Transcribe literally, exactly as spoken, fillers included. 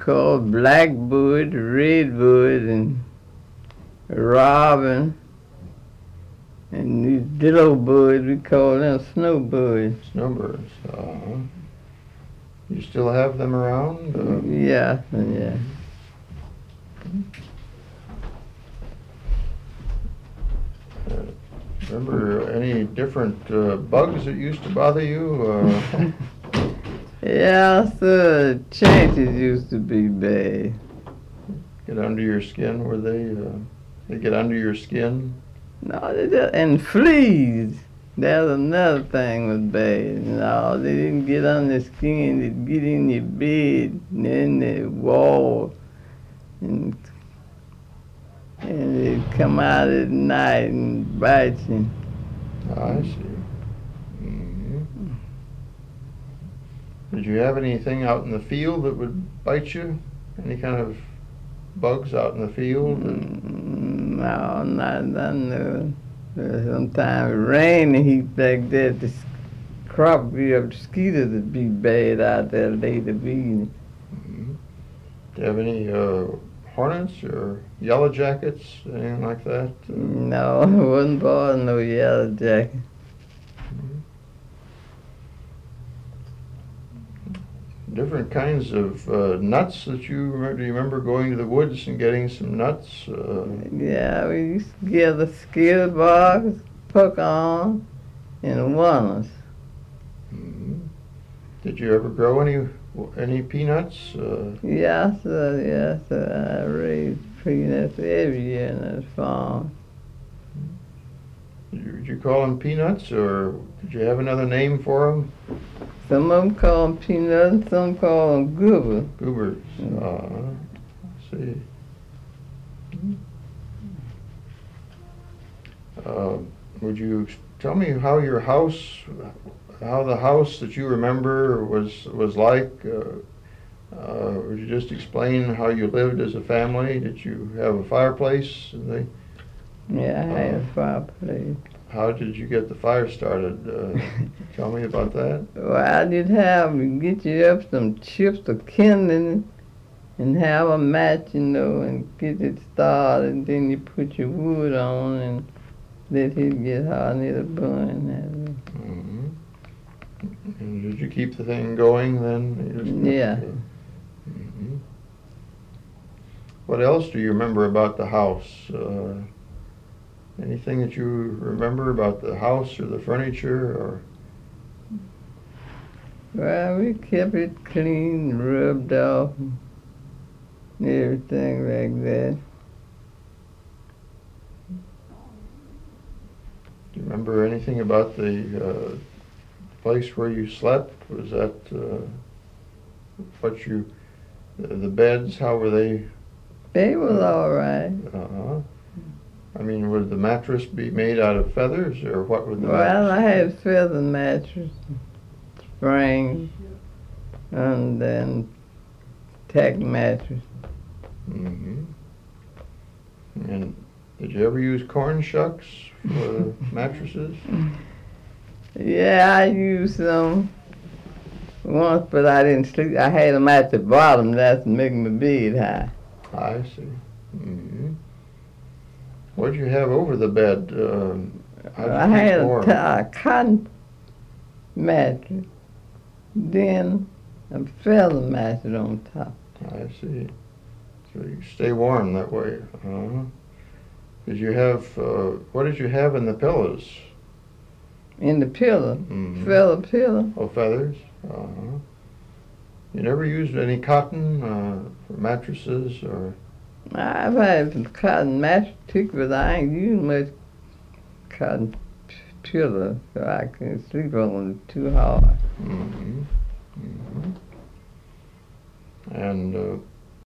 call blackbird, redbird, and robin. And these little birds, we call them snowbirds. Snowbirds. Uh-huh. You still have them around? Uh, yeah, yeah. Uh, remember any different uh, bugs that used to bother you? Uh, yeah, so changes used to be bad. Get under your skin? Were they? Uh, they get under your skin? No, they just, and fleas. That's another thing was bad. No, they didn't get on the skin. They'd get in your bed and in the wall, and and they'd come out at night and bite you. I see. Mm-hmm. Did you have anything out in the field that would bite you? Any kind of bugs out in the field? Mm, no, not none. Sometimes it rain and heat like that. The crop be of mosquitoes would be bad out there late evening. Mm-hmm. Do you have any uh, hornets or yellow jackets, anything like that? Uh, no, I wasn't born no yellow jacket. mm-hmm. Different kinds of uh, nuts that you remember. Do you remember going to the woods and getting some nuts? Uh, yeah, we used to get the skill box, pecan, and walnuts. mm-hmm. Did you ever grow any any peanuts? Uh, yes, sir, yes, sir. I raised peanuts every year in the farm. Did you, did you call them peanuts, or did you have another name for them? Some of them call them peanuts, some call them goobers. Goobers. Uh, see. Uh, would you tell me how your house, how the house that you remember was was like? Uh, uh, would you just explain how you lived as a family? Did you have a fireplace? And they, Yeah, I had uh, a fireplace. How did you get the fire started? Uh, tell me about that. Well, I did have to get you up some chips of kindling and have a match, you know, and get it started. And then you put your wood on and let it get hot and it'll burn. Mm-hmm. And did you keep the thing going then? You just Yeah. to, mm-hmm. What else do you remember about the house? Uh, anything that you remember about the house or the furniture? Or Well, we kept it clean, rubbed off, and everything like that. do you remember anything about the uh, place where you slept? Was that uh, what you, the, the beds, how were they? They was all right. Uh-huh. I mean, would the mattress be made out of feathers, or what would the Well, I mattress had feather mattress, spring, and then tack mattress. Mm-hmm. And did you ever use corn shucks for mattresses? Yeah, I used them once, but I didn't sleep. I had them at the bottom. That's making my bed high. I see. Mm-hmm. What did you have over the bed? Um, how did you I keep had a, warm? t- a cotton mattress, then a feather mattress on top. I see. So you stay warm that way. Uh-huh. Did you have, uh, what did you have in the pillows? In the pillow, Mm-hmm. feather pillow. Oh, feathers? Uh-huh. You never used any cotton uh, for mattresses or? I've had some cotton mattress too, but I ain't used much cotton p- pillow, so I can sleep on it too hard. Mm-hmm. Mm-hmm. And uh,